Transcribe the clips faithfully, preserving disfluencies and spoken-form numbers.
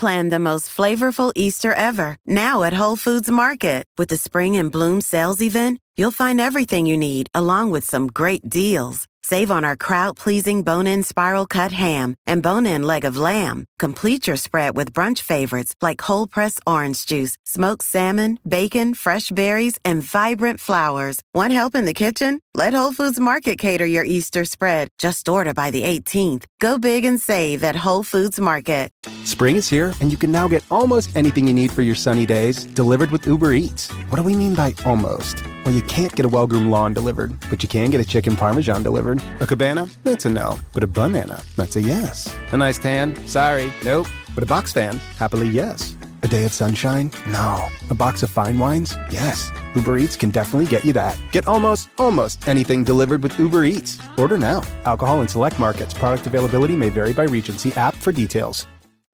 plan the most flavorful Easter ever, now at Whole Foods Market. With the Spring in Bloom sales event, you'll find everything you need, along with some great deals. Save on our crowd-pleasing bone-in spiral cut ham and bone-in leg of lamb. Complete your spread with brunch favorites like whole-pressed orange juice, smoked salmon, bacon, fresh berries, and vibrant flowers. Want help in the kitchen? Let Whole Foods Market cater your Easter spread. Just order by the eighteenth. Go big and save at Whole Foods Market. Spring is here, and you can now get almost anything you need for your sunny days delivered with Uber Eats. What do we mean by almost? Well, you can't get a well-groomed lawn delivered, but you can get a chicken parmesan delivered. A cabana? That's a no. But a banana? That's a yes. A nice tan? Sorry, nope. But a box fan? Happily, yes. A day of sunshine? No. A box of fine wines? Yes. Uber Eats can definitely get you that. Get almost, almost anything delivered with Uber Eats. Order now. Alcohol in select markets. Product availability may vary by region. See app for details.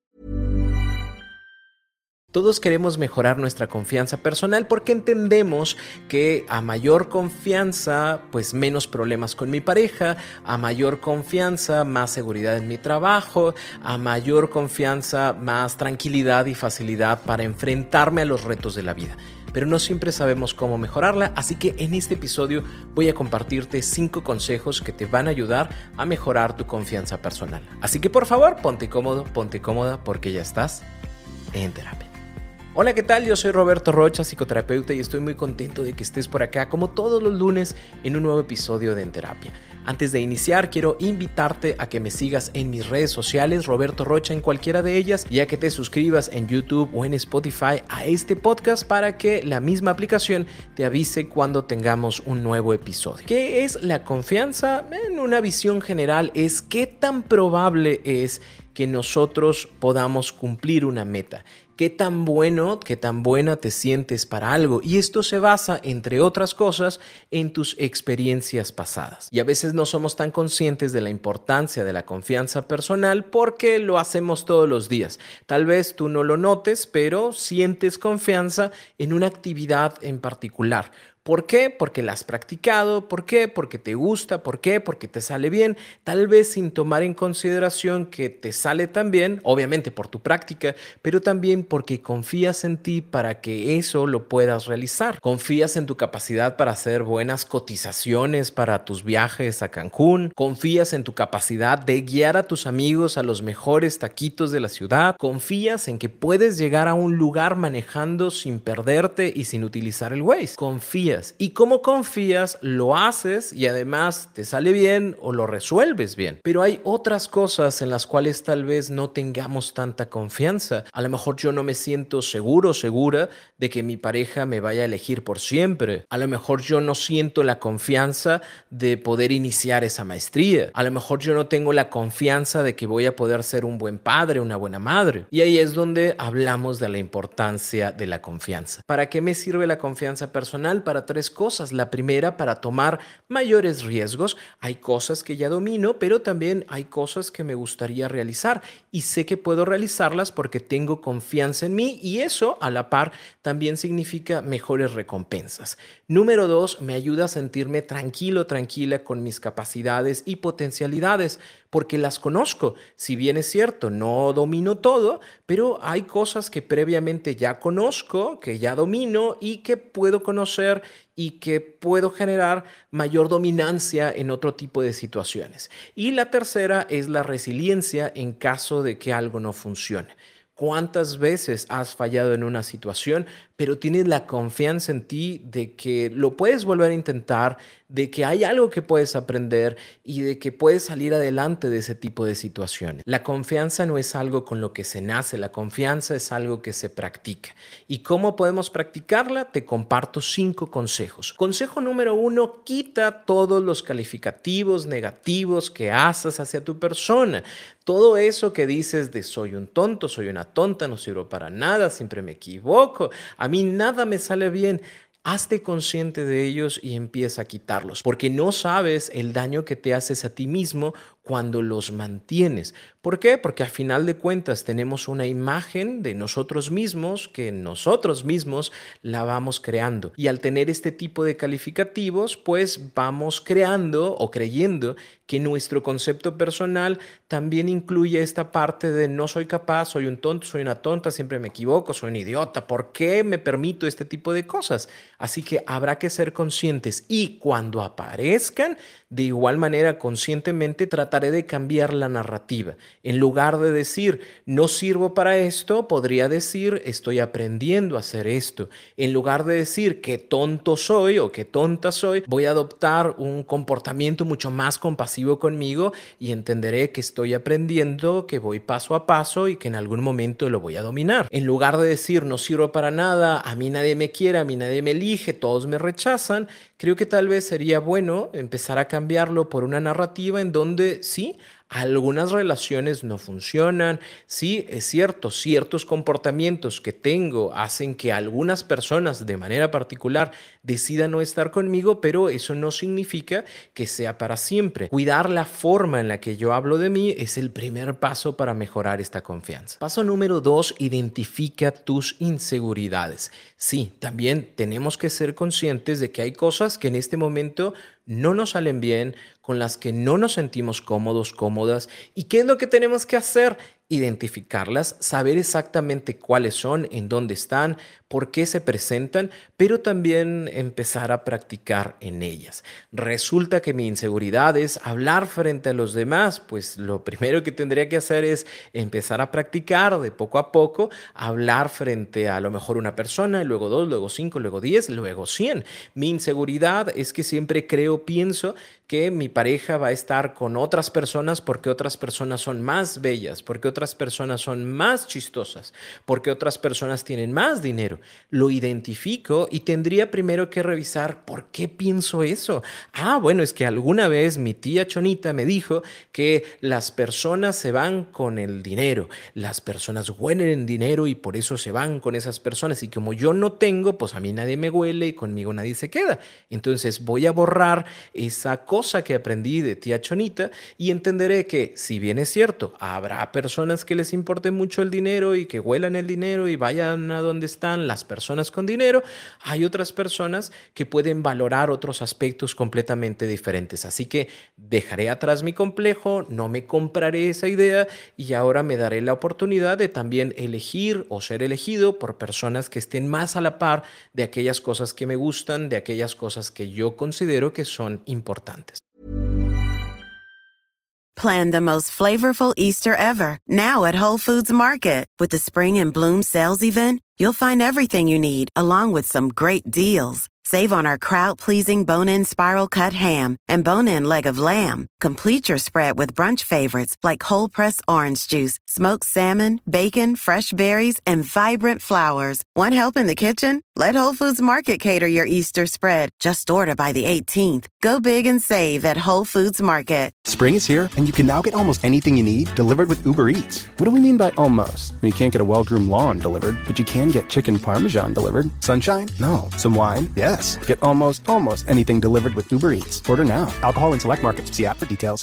Todos queremos mejorar nuestra confianza personal porque entendemos que a mayor confianza, pues menos problemas con mi pareja, a mayor confianza, más seguridad en mi trabajo, a mayor confianza, más tranquilidad y facilidad para enfrentarme a los retos de la vida. Pero no siempre sabemos cómo mejorarla, así que en este episodio voy a compartirte cinco consejos que te van a ayudar a mejorar tu confianza personal. Así que por favor, ponte cómodo, ponte cómoda porque ya estás en terapia. Hola, ¿qué tal? Yo soy Roberto Rocha, psicoterapeuta, y estoy muy contento de que estés por acá como todos los lunes en un nuevo episodio de En Terapia. Antes de iniciar, quiero invitarte a que me sigas en mis redes sociales, Roberto Rocha en cualquiera de ellas, y a que te suscribas en YouTube o en Spotify a este podcast para que la misma aplicación te avise cuando tengamos un nuevo episodio. ¿Qué es la confianza? En una visión general es qué tan probable es que nosotros podamos cumplir una meta. Qué tan bueno, qué tan buena te sientes para algo. Y esto se basa, entre otras cosas, en tus experiencias pasadas. Y a veces no somos tan conscientes de la importancia de la confianza personal porque lo hacemos todos los días. Tal vez tú no lo notes, pero sientes confianza en una actividad en particular. ¿Por qué? Porque la has practicado. ¿Por qué? Porque te gusta. ¿Por qué? Porque te sale bien. Tal vez sin tomar en consideración que te sale tan bien, obviamente por tu práctica, pero también porque confías en ti para que eso lo puedas realizar. Confías en tu capacidad para hacer buenas cotizaciones para tus viajes a Cancún. Confías en tu capacidad de guiar a tus amigos a los mejores taquitos de la ciudad. Confías en que puedes llegar a un lugar manejando sin perderte y sin utilizar el Waze. Confías. Y como confías, lo haces y además te sale bien o lo resuelves bien. Pero hay otras cosas en las cuales tal vez no tengamos tanta confianza. A lo mejor yo no me siento seguro o segura de que mi pareja me vaya a elegir por siempre. A lo mejor yo no siento la confianza de poder iniciar esa maestría. A lo mejor yo no tengo la confianza de que voy a poder ser un buen padre, una buena madre. Y ahí es donde hablamos de la importancia de la confianza. ¿Para qué me sirve la confianza personal? Para tres cosas. La primera, para tomar mayores riesgos. Hay cosas que ya domino, pero también hay cosas que me gustaría realizar y sé que puedo realizarlas porque tengo confianza en mí, y eso a la par también significa mejores recompensas. Número dos, me ayuda a sentirme tranquilo, tranquila con mis capacidades y potencialidades porque las conozco. Si bien es cierto, no domino todo, pero hay cosas que previamente ya conozco, que ya domino y que puedo conocer y que puedo generar mayor dominancia en otro tipo de situaciones. Y la tercera es la resiliencia en caso de que algo no funcione. ¿Cuántas veces has fallado en una situación, pero tienes la confianza en ti de que lo puedes volver a intentar, de que hay algo que puedes aprender y de que puedes salir adelante de ese tipo de situaciones? La confianza no es algo con lo que se nace, la confianza es algo que se practica. ¿Y cómo podemos practicarla? Te comparto cinco consejos. Consejo número uno, quita todos los calificativos negativos que haces hacia tu persona. Todo eso que dices de soy un tonto, soy una tonta, no sirvo para nada, siempre me equivoco, a mí nada me sale bien. Hazte consciente de ellos y empieza a quitarlos, porque no sabes el daño que te haces a ti mismo cuando los mantienes. ¿Por qué? Porque al final de cuentas tenemos una imagen de nosotros mismos que nosotros mismos la vamos creando. Y al tener este tipo de calificativos, pues vamos creando o creyendo que nuestro concepto personal también incluye esta parte de no soy capaz, soy un tonto, soy una tonta, siempre me equivoco, soy un idiota. ¿Por qué me permito este tipo de cosas? Así que habrá que ser conscientes y cuando aparezcan, de igual manera, conscientemente trataré de cambiar la narrativa. En lugar de decir, no sirvo para esto, podría decir, estoy aprendiendo a hacer esto. En lugar de decir, qué tonto soy o qué tonta soy, voy a adoptar un comportamiento mucho más compasivo conmigo y entenderé que estoy aprendiendo, que voy paso a paso y que en algún momento lo voy a dominar. En lugar de decir, no sirvo para nada, a mí nadie me quiere, a mí nadie me elige, todos me rechazan, creo que tal vez sería bueno empezar a cambiarlo por una narrativa en donde sí, algunas relaciones no funcionan, sí, es cierto, ciertos comportamientos que tengo hacen que algunas personas de manera particular decidan no estar conmigo, pero eso no significa que sea para siempre. Cuidar la forma en la que yo hablo de mí es el primer paso para mejorar esta confianza. Paso número dos, identifica tus inseguridades. Sí, también tenemos que ser conscientes de que hay cosas que en este momento no nos salen bien, con las que no nos sentimos cómodos, cómodas. ¿Y qué es lo que tenemos que hacer? Identificarlas, saber exactamente cuáles son, en dónde están, por qué se presentan, pero también empezar a practicar en ellas. Resulta que mi inseguridad es hablar frente a los demás, pues lo primero que tendría que hacer es empezar a practicar de poco a poco, hablar frente a, a lo mejor una persona, luego dos, luego cinco, luego diez, luego cien. Mi inseguridad es que siempre creo, pienso que mi pareja va a estar con otras personas porque otras personas son más bellas, porque otras personas son más chistosas, porque otras personas tienen más dinero. Lo identifico y tendría primero que revisar por qué pienso eso. Ah, bueno, es que alguna vez mi tía Chonita me dijo que las personas se van con el dinero, las personas huelen en dinero y por eso se van con esas personas. Y como yo no tengo, pues a mí nadie me huele y conmigo nadie se queda. Entonces voy a borrar esa cosa que aprendí de tía Chonita y entenderé que, si bien es cierto, habrá personas que les importe mucho el dinero y que huelan el dinero y vayan a donde están las personas con dinero, hay otras personas que pueden valorar otros aspectos completamente diferentes. Así que dejaré atrás mi complejo, no me compraré esa idea y ahora me daré la oportunidad de también elegir o ser elegido por personas que estén más a la par de aquellas cosas que me gustan, de aquellas cosas que yo considero que son importantes. Plan the most flavorful Easter ever, now at Whole Foods Market. With the Spring and Bloom Sales Event, you'll find everything you need, along with some great deals. Save on our crowd-pleasing bone-in spiral cut ham and bone-in leg of lamb. Complete your spread with brunch favorites like whole-pressed orange juice, smoked salmon, bacon, fresh berries, and vibrant flowers. Want help in the kitchen? Let Whole Foods Market cater your Easter spread. Just order by the eighteenth. Go big and save at Whole Foods Market. Spring is here, and you can now get almost anything you need delivered with Uber Eats. What do we mean by almost? You can't get a well-groomed lawn delivered, but you can get chicken parmesan delivered. Sunshine? No. Some wine? Yes. Get almost, almost anything delivered with Uber Eats. Order now. Alcohol in select markets. See app for details.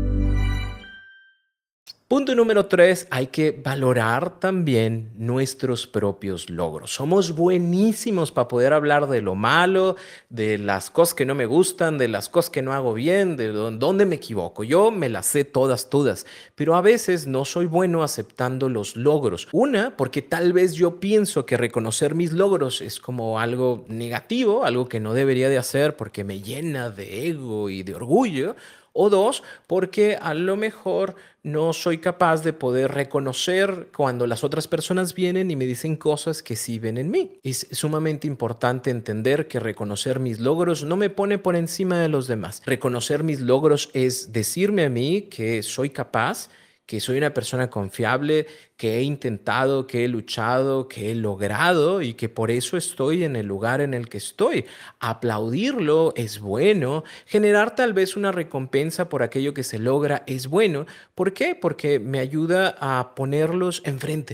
Punto número tres, hay que valorar también nuestros propios logros. Somos buenísimos para poder hablar de lo malo, de las cosas que no me gustan, de las cosas que no hago bien, de dónde me equivoco. Yo me las sé todas, todas, pero a veces no soy bueno aceptando los logros. Una, porque tal vez yo pienso que reconocer mis logros es como algo negativo, algo que no debería de hacer porque me llena de ego y de orgullo. O dos, porque a lo mejor no soy capaz de poder reconocer cuando las otras personas vienen y me dicen cosas que sí ven en mí. Es sumamente importante entender que reconocer mis logros no me pone por encima de los demás. Reconocer mis logros es decirme a mí que soy capaz, que soy una persona confiable, que he intentado, que he luchado, que he logrado y que por eso estoy en el lugar en el que estoy. Aplaudirlo es bueno. Generar tal vez una recompensa por aquello que se logra es bueno. ¿Por qué? Porque me ayuda a ponerlos enfrente.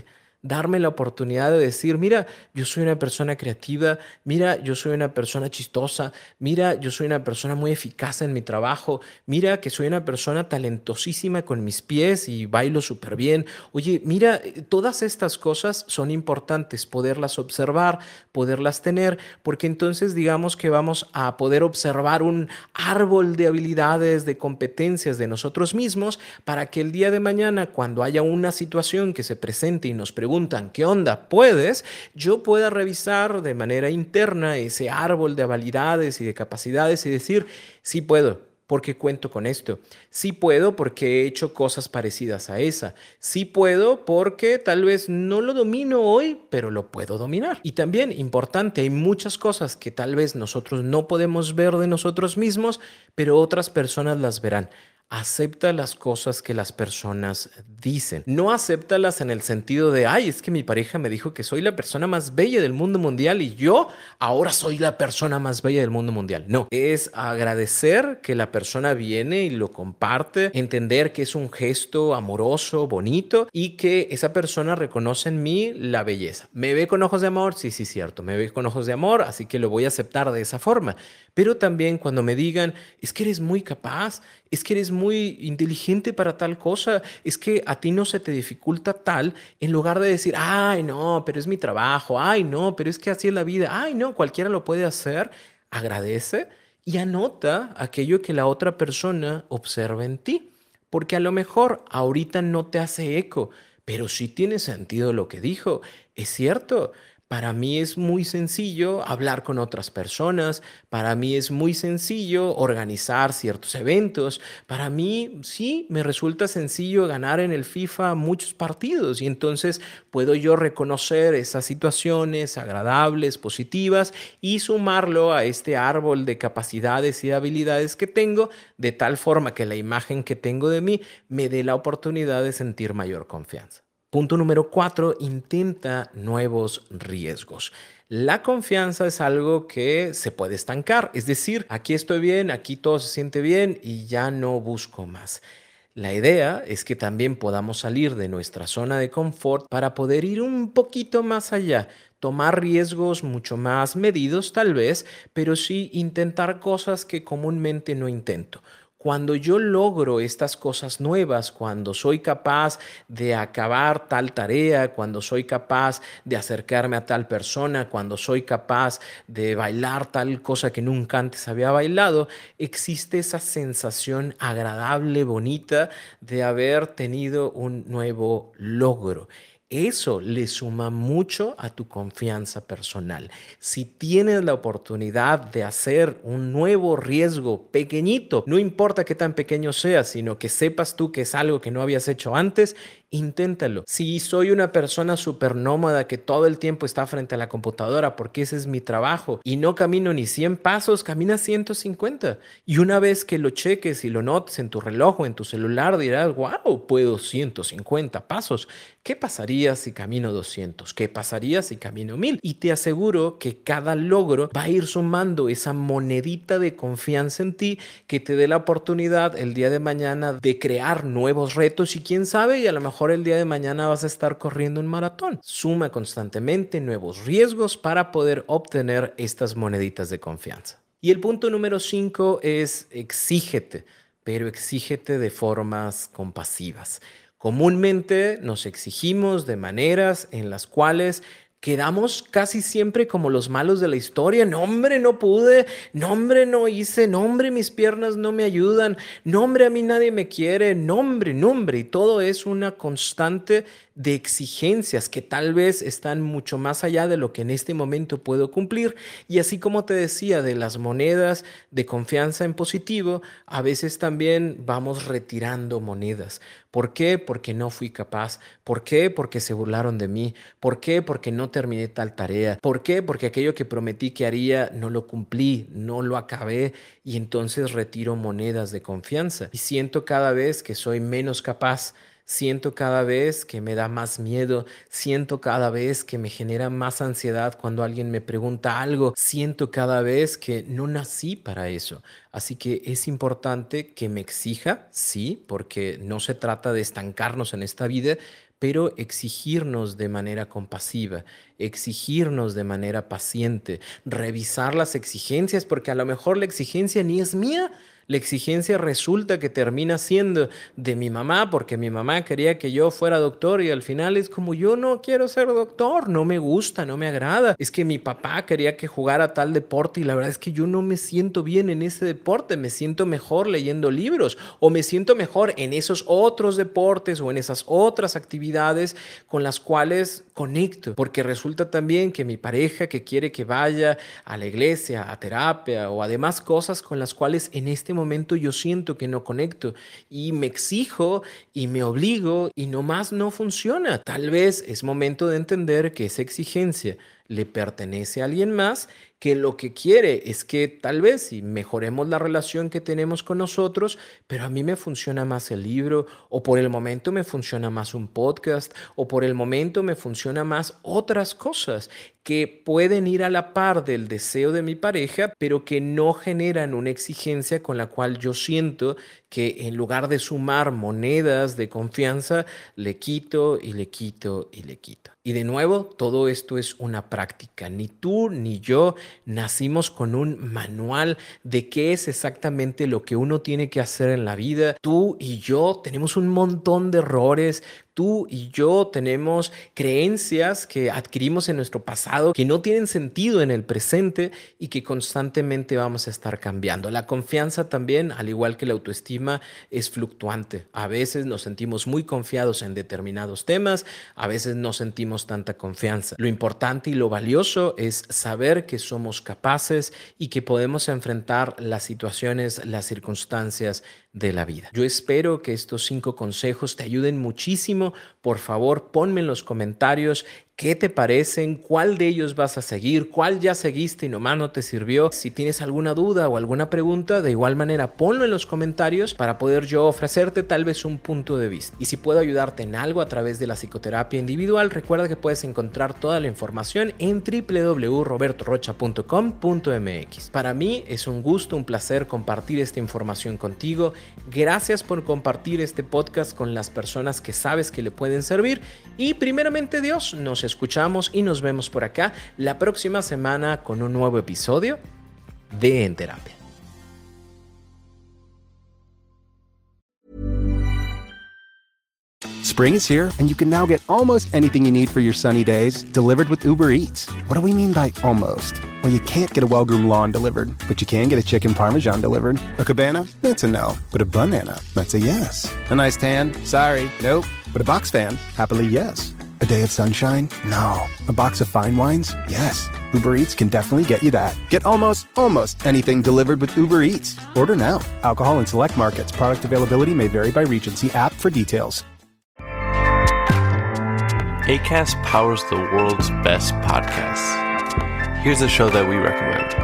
darme la oportunidad de decir, mira, yo soy una persona creativa, mira, yo soy una persona chistosa, mira, yo soy una persona muy eficaz en mi trabajo, mira que soy una persona talentosísima con mis pies y bailo súper bien. Oye, mira, eh, todas estas cosas son importantes poderlas observar, poderlas tener, porque entonces digamos que vamos a poder observar un árbol de habilidades, de competencias de nosotros mismos, para que el día de mañana, cuando haya una situación que se presente y nos preguntan, ¿qué onda? ¿Puedes? Yo pueda revisar de manera interna ese árbol de habilidades y de capacidades y decir, sí puedo, porque cuento con esto. Sí puedo porque he hecho cosas parecidas a esa. Sí puedo porque tal vez no lo domino hoy, pero lo puedo dominar. Y también, importante, hay muchas cosas que tal vez nosotros no podemos ver de nosotros mismos, pero otras personas las verán. Acepta las cosas que las personas dicen. No acéptalas en el sentido de, ay, es que mi pareja me dijo que soy la persona más bella del mundo mundial y yo ahora soy la persona más bella del mundo mundial. No, es agradecer que la persona viene y lo comparte, entender que es un gesto amoroso, bonito y que esa persona reconoce en mí la belleza. ¿Me ve con ojos de amor? Sí, sí, cierto, me ve con ojos de amor, así que lo voy a aceptar de esa forma. Pero también cuando me digan, es que eres muy capaz, es que eres muy inteligente para tal cosa, es que a ti no se te dificulta tal, en lugar de decir, ay, no, pero es mi trabajo, ay, no, pero es que así es la vida, ay, no, cualquiera lo puede hacer, agradece y anota aquello que la otra persona observa en ti, porque a lo mejor ahorita no te hace eco, pero sí tiene sentido lo que dijo, es cierto. Para mí es muy sencillo hablar con otras personas, para mí es muy sencillo organizar ciertos eventos, para mí sí me resulta sencillo ganar en el FIFA muchos partidos y entonces puedo yo reconocer esas situaciones agradables, positivas y sumarlo a este árbol de capacidades y habilidades que tengo de tal forma que la imagen que tengo de mí me dé la oportunidad de sentir mayor confianza. Punto número cuatro, intenta nuevos riesgos. La confianza es algo que se puede estancar, es decir, aquí estoy bien, aquí todo se siente bien y ya no busco más. La idea es que también podamos salir de nuestra zona de confort para poder ir un poquito más allá, tomar riesgos mucho más medidos tal vez, pero sí intentar cosas que comúnmente no intento. Cuando yo logro estas cosas nuevas, cuando soy capaz de acabar tal tarea, cuando soy capaz de acercarme a tal persona, cuando soy capaz de bailar tal cosa que nunca antes había bailado, existe esa sensación agradable, bonita de haber tenido un nuevo logro. Eso le suma mucho a tu confianza personal. Si tienes la oportunidad de hacer un nuevo riesgo pequeñito, no importa qué tan pequeño sea, sino que sepas tú que es algo que no habías hecho antes, inténtalo. Si soy una persona súper nómada que todo el tiempo está frente a la computadora porque ese es mi trabajo y no camino ni cien pasos, camina ciento cincuenta. Y una vez que lo cheques y lo notes en tu reloj o en tu celular, dirás, wow, puedo ciento cincuenta pasos. ¿Qué pasaría si camino doscientos? ¿Qué pasaría si camino mil? Y te aseguro que cada logro va a ir sumando esa monedita de confianza en ti que te dé la oportunidad el día de mañana de crear nuevos retos y quién sabe, y a lo mejor el día de mañana vas a estar corriendo un maratón. Suma constantemente nuevos riesgos para poder obtener estas moneditas de confianza. Y el punto número cinco es exígete, pero exígete de formas compasivas. Comúnmente nos exigimos de maneras en las cuales quedamos casi siempre como los malos de la historia. No, hombre, no pude. No, hombre, no hice. No, hombre, mis piernas no me ayudan. No, hombre, a mí nadie me quiere. No, hombre, no, hombre. Y todo es una constante de exigencias que tal vez están mucho más allá de lo que en este momento puedo cumplir. Y así como te decía de las monedas de confianza en positivo, a veces también vamos retirando monedas. ¿Por qué? Porque no fui capaz. ¿Por qué? Porque se burlaron de mí. ¿Por qué? Porque no terminé tal tarea. ¿Por qué? Porque aquello que prometí que haría no lo cumplí, no lo acabé y entonces retiro monedas de confianza. Y siento cada vez que soy menos capaz. Siento cada vez que me da más miedo, siento cada vez que me genera más ansiedad cuando alguien me pregunta algo, siento cada vez que no nací para eso. Así que es importante que me exija, sí, porque no se trata de estancarnos en esta vida, pero exigirnos de manera compasiva, exigirnos de manera paciente, revisar las exigencias, porque a lo mejor la exigencia ni es mía. La exigencia resulta que termina siendo de mi mamá, porque mi mamá quería que yo fuera doctor y al final es como yo no quiero ser doctor, no me gusta, no me agrada. Es que mi papá quería que jugara tal deporte y la verdad es que yo no me siento bien en ese deporte, me siento mejor leyendo libros o me siento mejor en esos otros deportes o en esas otras actividades con las cuales conecto, porque resulta también que mi pareja que quiere que vaya a la iglesia, a terapia o además cosas con las cuales en este momento yo siento que no conecto y me exijo y me obligo y nomás no funciona. Tal vez es momento de entender que esa exigencia le pertenece a alguien más, que lo que quiere es que tal vez si mejoremos la relación que tenemos con nosotros, pero a mí me funciona más el libro o por el momento me funciona más un podcast o por el momento me funciona más otras cosas que pueden ir a la par del deseo de mi pareja, pero que no generan una exigencia con la cual yo siento que en lugar de sumar monedas de confianza, le quito y le quito y le quito. Y de nuevo, todo esto es una práctica. Ni tú ni yo nacimos con un manual de qué es exactamente lo que uno tiene que hacer en la vida. Tú y yo tenemos un montón de errores. Tú y yo tenemos creencias que adquirimos en nuestro pasado que no tienen sentido en el presente y que constantemente vamos a estar cambiando. La confianza también, al igual que la autoestima, es fluctuante. A veces nos sentimos muy confiados en determinados temas, a veces no sentimos tanta confianza. Lo importante y lo valioso es saber que somos capaces y que podemos enfrentar las situaciones, las circunstancias de la vida. Yo espero que estos cinco consejos te ayuden muchísimo. Por favor, ponme en los comentarios qué te parecen, cuál de ellos vas a seguir, cuál ya seguiste y nomás no te sirvió. Si tienes alguna duda o alguna pregunta, de igual manera ponlo en los comentarios para poder yo ofrecerte tal vez un punto de vista. Y si puedo ayudarte en algo a través de la psicoterapia individual, recuerda que puedes encontrar toda la información en w w w punto roberto rocha punto com punto m x. Para mí es un gusto, un placer compartir esta información contigo. Gracias por compartir este podcast con las personas que sabes que le pueden servir. Y primeramente Dios, nos escuchamos y nos vemos por acá la próxima semana con un nuevo episodio de En Terapia. Spring is here, and you can now get almost anything you need for your sunny days delivered with Uber Eats. What do we mean by almost? Well, you can't get a well-groomed lawn delivered, but you can get a chicken parmesan delivered. A cabana? That's a no. But a banana? That's a yes. A nice tan? Sorry, nope. But a box fan? Happily, yes. A day of sunshine? No. A box of fine wines? Yes. Uber Eats can definitely get you that. Get almost, almost anything delivered with Uber Eats. Order now. Alcohol in select markets. Product availability may vary by region. See app for details. Acast powers the world's best podcasts. Here's a show that we recommend.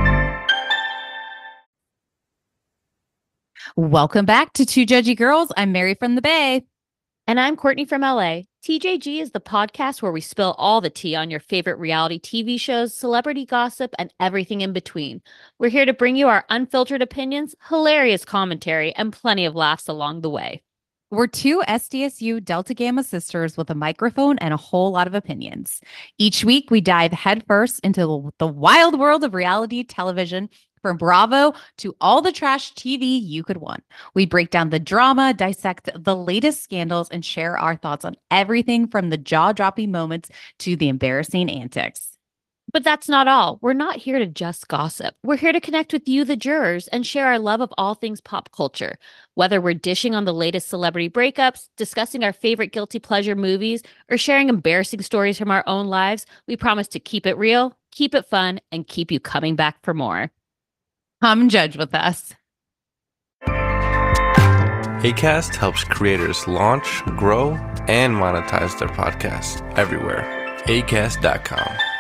Welcome back to Two Judgy Girls. I'm Mary from the Bay. And I'm Courtney from L A. T J G is the podcast where we spill all the tea on your favorite reality T V shows, celebrity gossip, and everything in between. We're here to bring you our unfiltered opinions, hilarious commentary, and plenty of laughs along the way. We're two S D S U Delta Gamma sisters with a microphone and a whole lot of opinions. Each week, we dive headfirst into the wild world of reality television, from Bravo to all the trash T V you could want. We break down the drama, dissect the latest scandals, and share our thoughts on everything from the jaw-dropping moments to the embarrassing antics. But that's not all. We're not here to just gossip. We're here to connect with you, the jurors, and share our love of all things pop culture. Whether we're dishing on the latest celebrity breakups, discussing our favorite guilty pleasure movies, or sharing embarrassing stories from our own lives, we promise to keep it real, keep it fun, and keep you coming back for more. Come judge with us. Acast helps creators launch, grow, and monetize their podcasts everywhere. acast dot com.